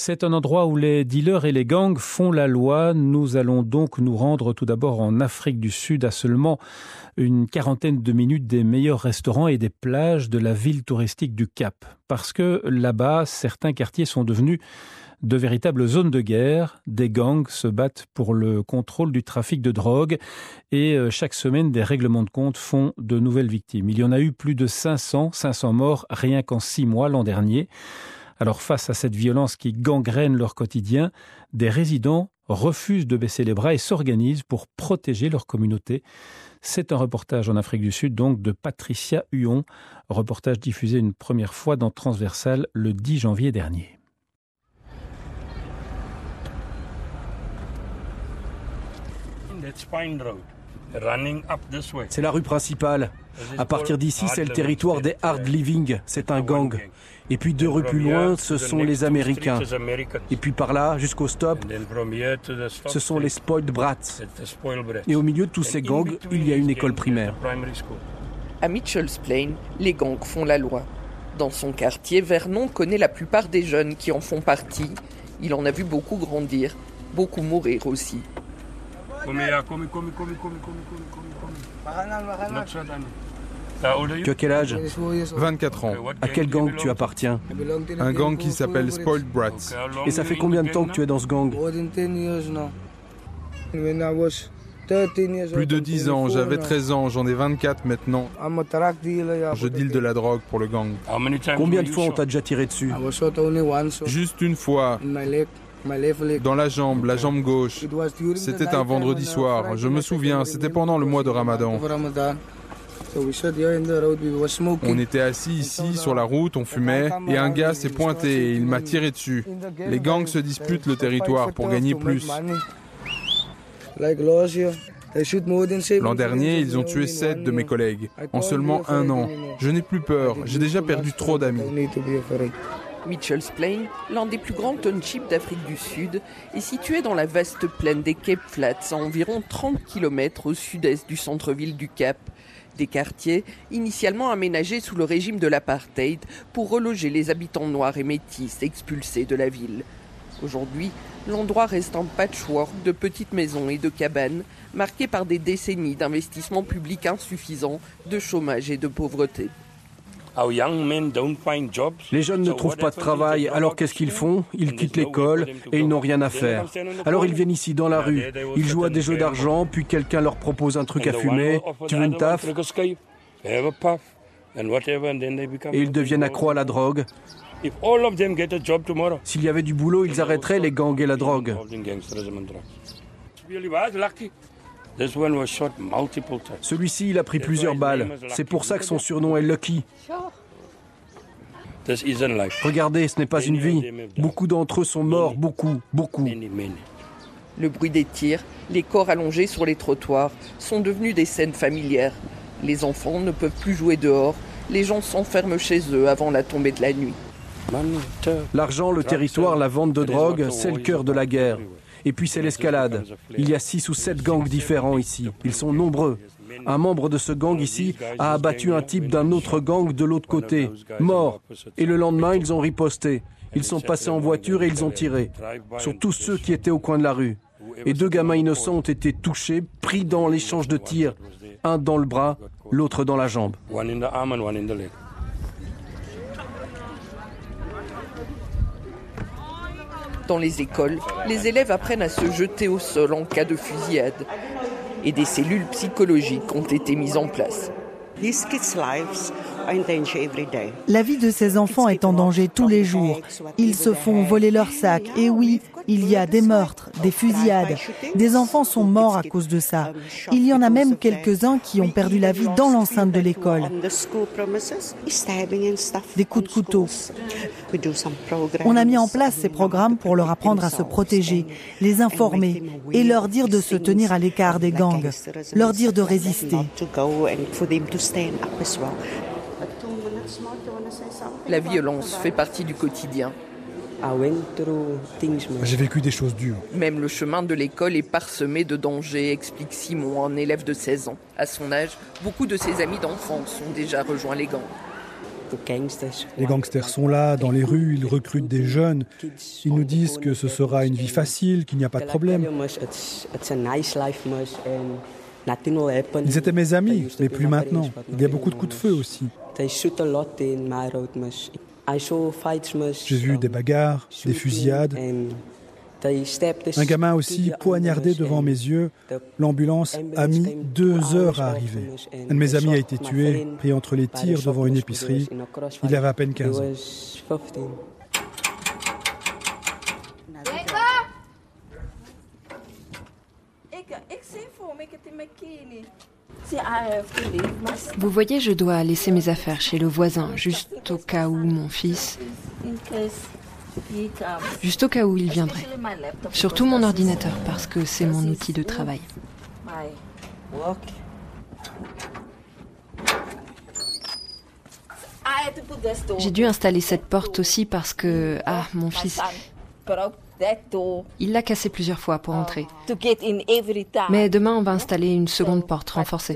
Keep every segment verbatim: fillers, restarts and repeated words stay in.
C'est un endroit où les dealers et les gangs font la loi. Nous allons donc nous rendre tout d'abord en Afrique du Sud, à seulement une quarantaine de minutes des meilleurs restaurants et des plages de la ville touristique du Cap. Parce que là-bas, certains quartiers sont devenus de véritables zones de guerre. Des gangs se battent pour le contrôle du trafic de drogue et chaque semaine, des règlements de compte font de nouvelles victimes. Il y en a eu plus de cinq cents, cinq cents morts rien qu'en six mois l'an dernier. Alors face à cette violence qui gangrène leur quotidien, des résidents refusent de baisser les bras et s'organisent pour protéger leur communauté. C'est un reportage en Afrique du Sud, donc de Patricia Huon, reportage diffusé une première fois dans Transversal le dix janvier dernier. C'est la rue principale. À partir d'ici, c'est le territoire des hard living. C'est un gang. Et puis deux rues plus loin, ce sont les Américains. Et puis par là, jusqu'au stop, ce sont les spoiled brats. Et au milieu de tous ces gangs, il y a une école primaire. À Mitchell's Plain, les gangs font la loi. Dans son quartier, Vernon connaît la plupart des jeunes qui en font partie. Il en a vu beaucoup grandir, beaucoup mourir aussi. Tu as quel âge ? vingt-quatre ans. À quel gang tu appartiens ? Un gang qui s'appelle Spoiled Brats. Et ça fait combien de temps que tu es dans ce gang ? Plus de dix ans, j'avais treize ans, j'en ai vingt-quatre maintenant. Je deal de la drogue pour le gang. Combien de fois on t'a déjà tiré dessus ? Juste une fois. Dans la jambe, la jambe gauche. C'était un vendredi soir. Je me souviens, c'était pendant le mois de Ramadan. On était assis ici sur la route, on fumait, et un gars s'est pointé et il m'a tiré dessus. Les gangs se disputent le territoire pour gagner plus. L'an dernier, ils ont tué sept de mes collègues, en seulement un an. Je n'ai plus peur, j'ai déjà perdu trop d'amis. Mitchell's Plain, l'un des plus grands townships d'Afrique du Sud, est situé dans la vaste plaine des Cape Flats, à environ trente kilomètres au sud-est du centre-ville du Cap. Des quartiers initialement aménagés sous le régime de l'apartheid pour reloger les habitants noirs et métis expulsés de la ville. Aujourd'hui, l'endroit reste un patchwork de petites maisons et de cabanes, marqué par des décennies d'investissements publics insuffisants, de chômage et de pauvreté. Les jeunes ne trouvent pas de travail, alors qu'est-ce qu'ils font ? Ils quittent l'école et ils n'ont rien à faire. Alors ils viennent ici dans la rue, ils jouent à des jeux d'argent, puis quelqu'un leur propose un truc à fumer, tu veux une taf ? Et ils deviennent accros à la drogue. S'il y avait du boulot, ils arrêteraient les gangs et la drogue. Celui-ci, il a pris plusieurs balles. C'est pour ça que son surnom est Lucky. Regardez, ce n'est pas une vie. Beaucoup d'entre eux sont morts, beaucoup, beaucoup. Le bruit des tirs, les corps allongés sur les trottoirs sont devenus des scènes familières. Les enfants ne peuvent plus jouer dehors. Les gens s'enferment chez eux avant la tombée de la nuit. L'argent, le territoire, la vente de drogue, c'est le cœur de la guerre. Et puis c'est l'escalade. Il y a six ou sept gangs différents ici. Ils sont nombreux. Un membre de ce gang ici a abattu un type d'un autre gang de l'autre côté, mort. Et le lendemain, ils ont riposté. Ils sont passés en voiture et ils ont tiré sur tous ceux qui étaient au coin de la rue. Et deux gamins innocents ont été touchés, pris dans l'échange de tirs. Un dans le bras, l'autre dans la jambe. Dans les écoles, les élèves apprennent à se jeter au sol en cas de fusillade. Et des cellules psychologiques ont été mises en place. La vie de ces enfants est en danger tous les jours. Ils se font voler leurs sacs. Et oui, il y a des meurtres, des fusillades. Des enfants sont morts à cause de ça. Il y en a même quelques-uns qui ont perdu la vie dans l'enceinte de l'école. Des coups de couteau. On a mis en place ces programmes pour leur apprendre à se protéger, les informer et leur dire de se tenir à l'écart des gangs, leur dire de résister. La violence fait partie du quotidien. J'ai vécu des choses dures. Même le chemin de l'école est parsemé de dangers, explique Simon, un élève de seize ans. À son âge, beaucoup de ses amis d'enfance ont déjà rejoint les gangs. Les gangsters sont là, dans les rues, ils recrutent des jeunes. Ils nous disent que ce sera une vie facile, qu'il n'y a pas de problème. Ils étaient mes amis, mais plus maintenant. Il y a beaucoup de coups de feu aussi. J'ai vu des bagarres, des fusillades. Un gamin aussi poignardé devant mes yeux. L'ambulance a mis deux heures à arriver. Un de mes amis a été tué, pris entre les tirs devant une épicerie. Il avait à peine quinze ans. Vous voyez, je dois laisser mes affaires chez le voisin, juste au cas où mon fils... Juste au cas où il viendrait. Surtout mon ordinateur, parce que c'est mon outil de travail. J'ai dû installer cette porte aussi parce que... Ah, mon fils... Il l'a cassée plusieurs fois pour entrer. Mais demain, on va installer une seconde porte renforcée.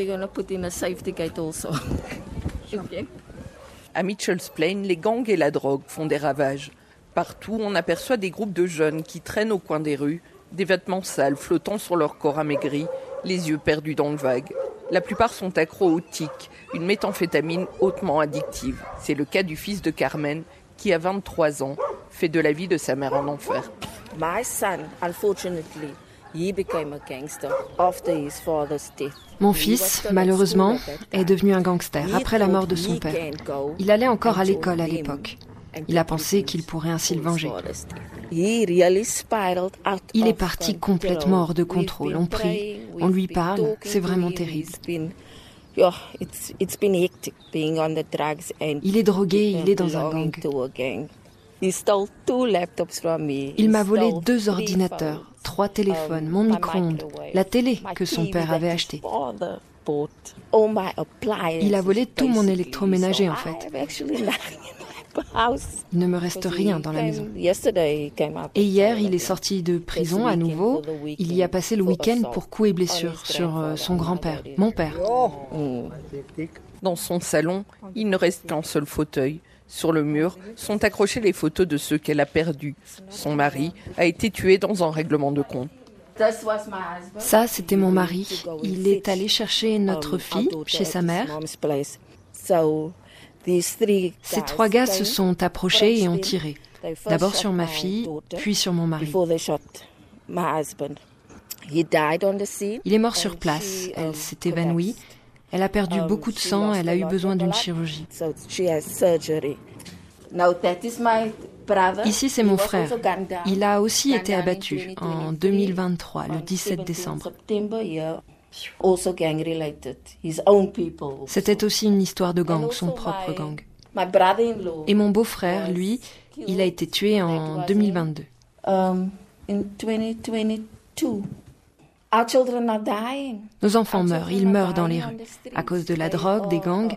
À Mitchell's Plain, les gangs et la drogue font des ravages. Partout, on aperçoit des groupes de jeunes qui traînent au coin des rues, des vêtements sales flottant sur leur corps amaigri, les yeux perdus dans le vague. La plupart sont accros au tic, une méthamphétamine hautement addictive. C'est le cas du fils de Carmen, qui a vingt-trois ans, fait de la vie de sa mère un enfer. My son, unfortunately, he became a gangster after his father's death. Mon fils, malheureusement, est devenu un gangster après la mort de son père. Il allait encore à l'école à l'époque. Il a pensé qu'il pourrait ainsi le venger. Il est parti complètement hors de contrôle. On prie, on lui parle, c'est vraiment terrible. Il est drogué, il est dans un gang. Il m'a volé deux ordinateurs, trois téléphones, mon micro-ondes, la télé que son père avait achetée. Il a volé tout mon électroménager en fait. Il ne me reste rien dans la maison. Et hier, il est sorti de prison à nouveau. Il y a passé le week-end pour coups et blessures sur euh, son grand-père, mon père. Dans son salon, il ne reste qu'un seul fauteuil. Sur le mur sont accrochées les photos de ceux qu'elle a perdus. Son mari a été tué dans un règlement de compte. Ça, c'était mon mari. Il est allé chercher notre fille chez sa mère. Ces trois gars se sont approchés et ont tiré. D'abord sur ma fille, puis sur mon mari. Il est mort sur place. Elle s'est évanouie. Elle a perdu beaucoup de sang. Elle a eu besoin d'une chirurgie. Ici, c'est mon frère. Il a aussi été abattu en deux mille vingt-trois, le dix-sept décembre. C'était aussi une histoire de gang, son propre gang. Et mon beau-frère, lui, il a été tué en deux mille vingt-deux. Nos enfants meurent, ils meurent dans les rues, à cause de la drogue, des gangs.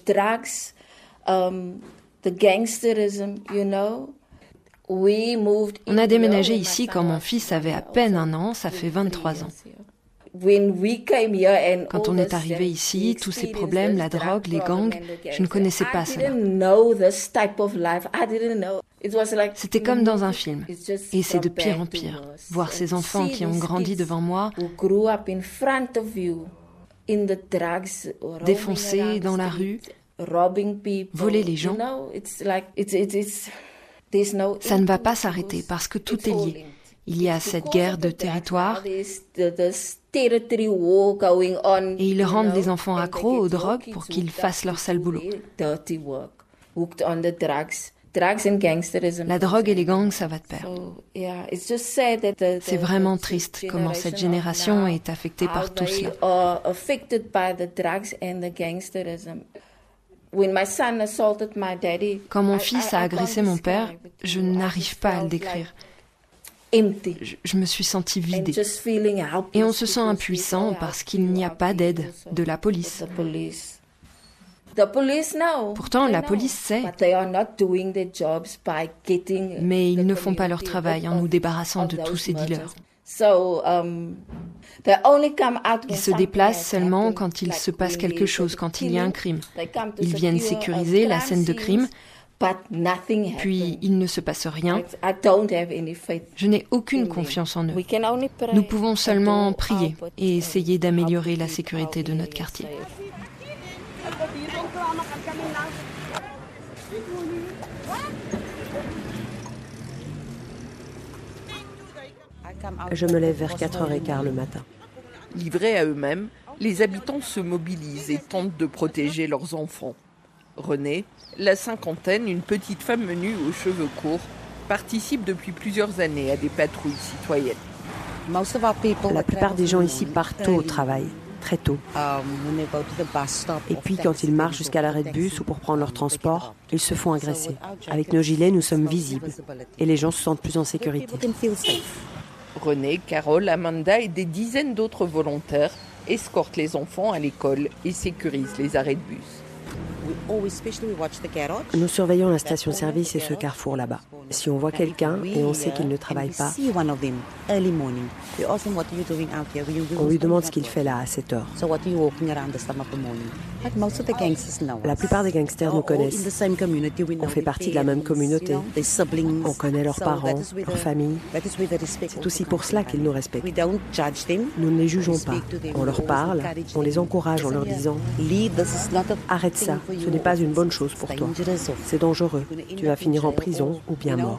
On a déménagé ici quand mon fils avait à peine un an, ça fait vingt-trois ans. Quand on est arrivé ici, tous ces problèmes, la drogue, les gangs, je ne connaissais pas cela. C'était comme dans un film. Et c'est de pire en pire. Voir ces enfants qui ont grandi devant moi, défoncés dans la rue, voler les gens. Ça ne va pas s'arrêter parce que tout est lié. Il y a cette guerre de territoire et ils rendent les enfants accros aux drogues pour qu'ils fassent leur sale boulot. La drogue et les gangs, ça va de pair. C'est vraiment triste comment cette génération est affectée par tout cela. Quand mon fils a agressé mon père, je n'arrive pas à le décrire. Je, je me suis sentie vidée. Et on se sent impuissant parce qu'il n'y a pas d'aide de la police. Pourtant, la police sait. Mais ils ne font pas leur travail en nous débarrassant de tous ces dealers. Ils se déplacent seulement quand il se passe quelque chose, quand il y a un crime. Ils viennent sécuriser la scène de crime, puis il ne se passe rien. Je n'ai aucune confiance en eux. Nous pouvons seulement prier et essayer d'améliorer la sécurité de notre quartier. Je me lève vers quatre heures quinze le matin. Livrés à eux-mêmes, les habitants se mobilisent et tentent de protéger leurs enfants. Renée, la cinquantaine, une petite femme menue aux cheveux courts, participe depuis plusieurs années à des patrouilles citoyennes. La plupart des gens ici partent tôt au travail, très tôt. Et puis quand ils marchent jusqu'à l'arrêt de bus ou pour prendre leur transport, ils se font agresser. Avec nos gilets, nous sommes visibles et les gens se sentent plus en sécurité. Renée, Carole, Amanda et des dizaines d'autres volontaires escortent les enfants à l'école et sécurisent les arrêts de bus. Nous surveillons la station-service et ce carrefour là-bas. Si on voit quelqu'un et on sait qu'il ne travaille pas, on lui demande ce qu'il fait là à cette heure. La plupart des gangsters nous connaissent. On fait partie de la même communauté. On connaît leurs parents, leurs familles. C'est aussi pour cela qu'ils nous respectent. Nous ne les jugeons pas. On leur parle, on les encourage en leur disant « Arrête ça, ce n'est pas une bonne chose pour toi. C'est dangereux. Tu vas finir en prison ou bien mort. »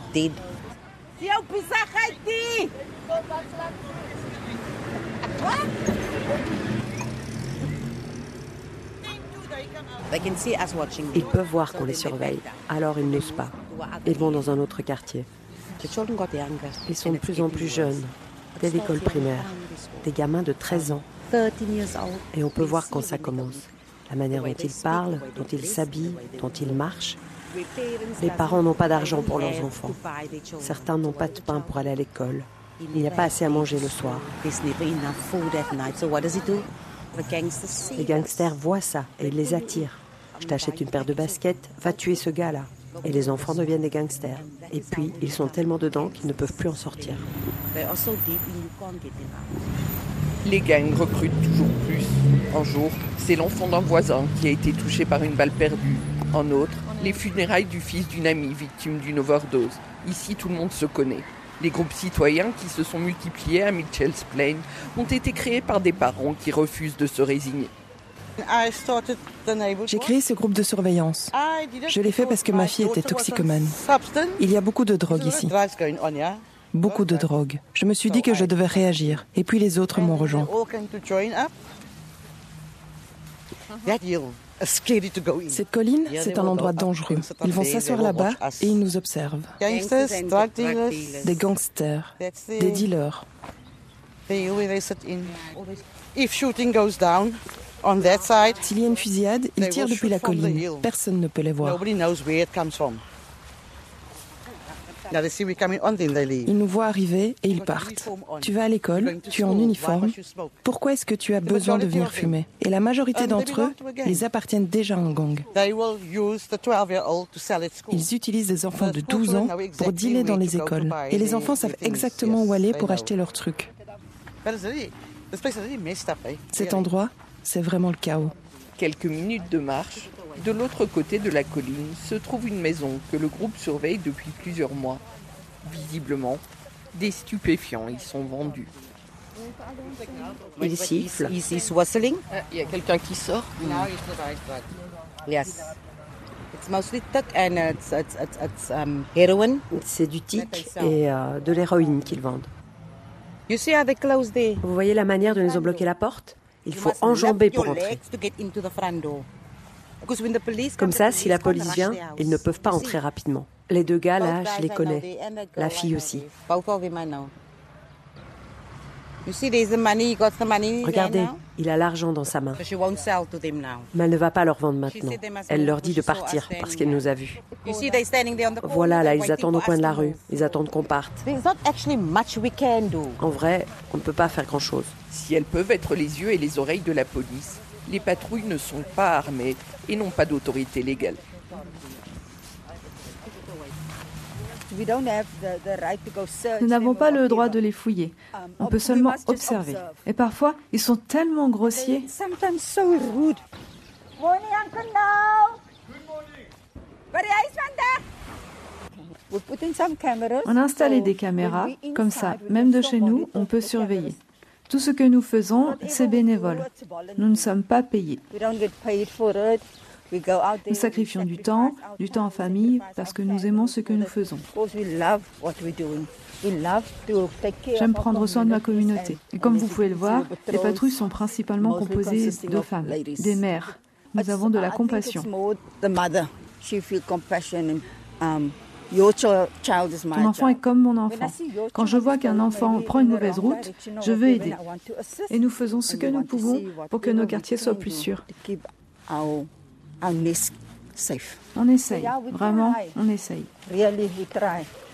Ils peuvent voir qu'on les surveille, alors ils n'osent pas. Ils vont dans un autre quartier. Ils sont de plus en plus jeunes, dès l'école primaire, des gamins de treize ans. Et on peut voir quand ça commence. La manière dont ils parlent, dont ils s'habillent, dont ils marchent. Les parents n'ont pas d'argent pour leurs enfants. Certains n'ont pas de pain pour aller à l'école. Il n'y a pas assez à manger le soir. Les gangsters voient ça et ils les attirent. Je t'achète une paire de baskets, va tuer ce gars-là. Et les enfants deviennent des gangsters. Et puis, ils sont tellement dedans qu'ils ne peuvent plus en sortir. Les gangs recrutent toujours plus. Un jour, c'est l'enfant d'un voisin qui a été touché par une balle perdue. Un autre, les funérailles du fils d'une amie victime d'une overdose. Ici, tout le monde se connaît. Les groupes citoyens qui se sont multipliés à Mitchell's Plain ont été créés par des parents qui refusent de se résigner. J'ai créé ce groupe de surveillance. Je l'ai fait parce que ma fille était toxicomane. Il y a beaucoup de drogue ici. Beaucoup de drogue. Je me suis dit que je devais réagir. Et puis les autres m'ont rejoint. Cette colline, c'est un endroit dangereux. Ils vont s'asseoir là-bas et ils nous observent. Des gangsters, des dealers. S'il y a une fusillade, ils tirent depuis la colline. Personne ne peut les voir. Ils nous voient arriver et ils partent. Tu vas à l'école, tu es en uniforme. Pourquoi est-ce que tu as besoin de venir fumer? Et la majorité d'entre eux, ils appartiennent déjà à un gang. Ils utilisent des enfants de douze ans pour dealer dans les écoles. Et les enfants savent exactement où aller pour acheter leurs trucs. Cet endroit, c'est vraiment le chaos. Quelques minutes de marche, de l'autre côté de la colline se trouve une maison que le groupe surveille depuis plusieurs mois. Visiblement, des stupéfiants y sont vendus. Il siffle. Il y a quelqu'un qui sort. C'est du tic et euh, de l'héroïne qu'ils vendent. Vous voyez la manière dont ils ont bloqué la porte? Il faut enjamber pour entrer. Comme ça, si la police vient, ils ne peuvent pas entrer rapidement. Les deux gars, là, je les connais. La fille aussi. Regardez, il a l'argent dans sa main. Mais elle ne va pas leur vendre maintenant. Elle leur dit de partir parce qu'elle nous a vus. Voilà, là, ils attendent au coin de la rue. Ils attendent qu'on parte. En vrai, on ne peut pas faire grand-chose. Si elles peuvent être les yeux et les oreilles de la police, les patrouilles ne sont pas armées et n'ont pas d'autorité légale. Nous n'avons pas le droit de les fouiller. On peut seulement observer. Et parfois, ils sont tellement grossiers. On a installé des caméras, comme ça, même de chez nous, on peut surveiller. Tout ce que nous faisons, c'est bénévole. Nous ne sommes pas payés. Nous sacrifions du temps, du temps en famille, parce que nous aimons ce que nous faisons. J'aime prendre soin de ma communauté. Et comme vous pouvez le voir, les patrouilles sont principalement composées de femmes, des mères. Nous avons de la compassion. Ton enfant est comme mon enfant. Quand je vois qu'un enfant prend une mauvaise route, je veux aider. Et nous faisons ce que nous pouvons pour que nos quartiers soient plus sûrs. On essaye, vraiment, on essaye.